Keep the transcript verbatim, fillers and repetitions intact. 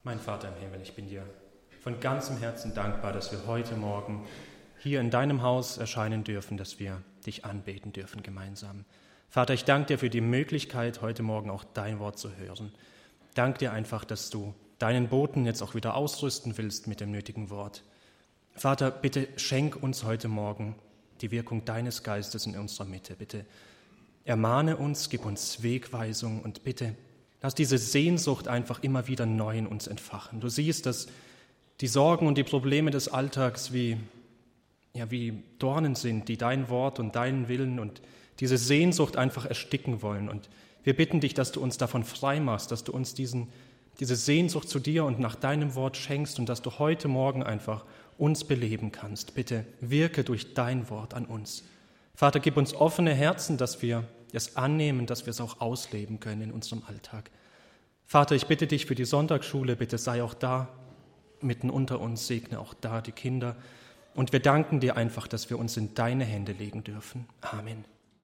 Mein Vater im Himmel, ich bin dir von ganzem Herzen dankbar, dass wir heute Morgen hier in deinem Haus erscheinen dürfen, dass wir dich anbeten dürfen gemeinsam. Vater, ich danke dir für die Möglichkeit, heute Morgen auch dein Wort zu hören. Danke dir einfach, dass du deinen Boten jetzt auch wieder ausrüsten willst mit dem nötigen Wort. Vater, bitte schenk uns heute Morgen die Wirkung deines Geistes in unserer Mitte. Bitte ermahne uns, gib uns Wegweisung und bitte lass diese Sehnsucht einfach immer wieder neu in uns entfachen. Du siehst, dass die Sorgen und die Probleme des Alltags wie, ja, wie Dornen sind, die dein Wort und deinen Willen und diese Sehnsucht einfach ersticken wollen. Und wir bitten dich, dass du uns davon frei machst, dass du uns diesen, diese Sehnsucht zu dir und nach deinem Wort schenkst und dass du heute Morgen einfach uns beleben kannst. Bitte wirke durch dein Wort an uns. Vater, gib uns offene Herzen, dass wir es annehmen, dass wir es auch ausleben können in unserem Alltag. Vater, ich bitte dich für die Sonntagsschule, bitte sei auch da mitten unter uns, segne auch da die Kinder. Und wir danken dir einfach, dass wir uns in deine Hände legen dürfen. Amen.